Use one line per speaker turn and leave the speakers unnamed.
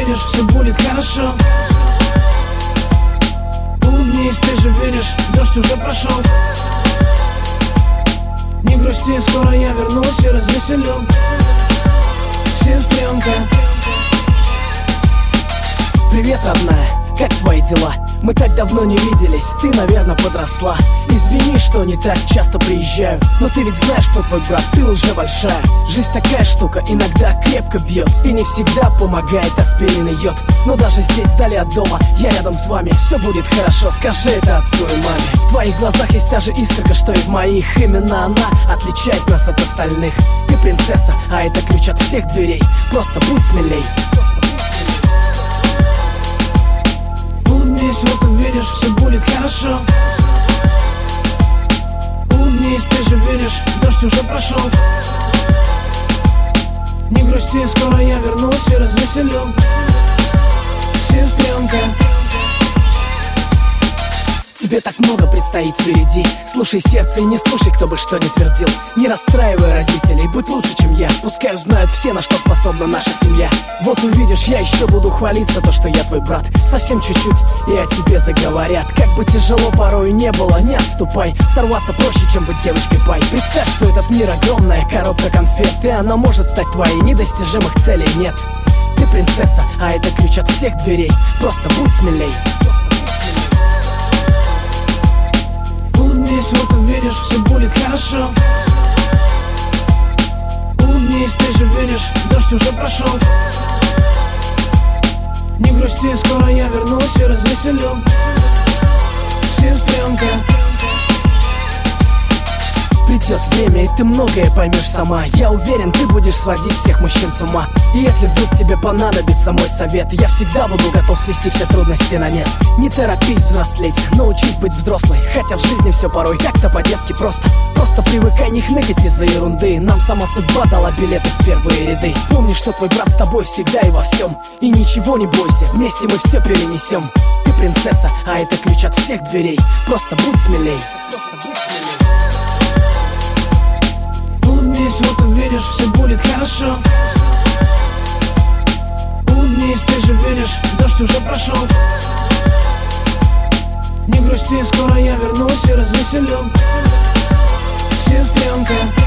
увидишь, все будет хорошо. Улыбнись, ты же видишь, дождь уже прошел. Не грусти, скоро я вернусь и развеселю. Сестренка.
Привет, родная, как твои дела? Мы так давно не виделись, ты, наверное, подросла. Извини, что не так часто приезжаю, но ты ведь знаешь, кто твой брат, ты уже большая. Жизнь такая штука, иногда крепко бьет и не всегда помогает аспирин и йод. Но даже здесь, вдали от дома, я рядом с вами. Все будет хорошо, скажи это отцу и маме. В твоих глазах есть та же искорка, что и в моих. Именно она отличает нас от остальных. Ты принцесса, а это ключ от всех дверей. Просто будь смелей.
Улыбнись, вот увидишь, все будет хорошо. Улыбнись, ты же видишь, дождь уже прошел. Не грусти, скоро я вернусь и развеселю. Сестренка.
Тебе так много предстоит впереди. Слушай сердце и не слушай, кто бы что ни твердил. Не расстраивай родителей, будь лучше, чем я. Пускай узнают все, на что способна наша семья. Вот увидишь, я еще буду хвалиться, то, что я твой брат. Совсем чуть-чуть, и о тебе заговорят. Как бы тяжело порой не было, не отступай. Сорваться проще, чем быть девочкой пай. Представь, что этот мир огромная коробка конфет, и она может стать твоей, недостижимых целей нет. Ты принцесса, а это ключ от всех дверей. Просто будь смелей.
Улыбнись, вот увидишь, все будет хорошо. Улыбнись, ты же видишь, дождь уже прошел. Не грусти, скоро я вернусь и развеселю. Сестренка.
Придет время, и ты многое поймешь сама. Я уверен, ты будешь сводить всех мужчин с ума. И если вдруг тебе понадобится мой совет, я всегда буду готов свести все трудности на нет. Не торопись взрослеть, научись быть взрослой. Хотя в жизни все порой как-то по-детски просто. Просто привыкай не хныкать из-за ерунды. Нам сама судьба дала билеты в первые ряды. Помни, что твой брат с тобой всегда и во всем. И ничего не бойся, вместе мы все перенесем. Ты принцесса, а это ключ от всех дверей. Просто будь смелей.
Улыбнись, вот увидишь, все будет хорошо. Улыбнись, ты же видишь, дождь уже прошел. Не грусти, скоро я вернусь и развеселю. Сестренка.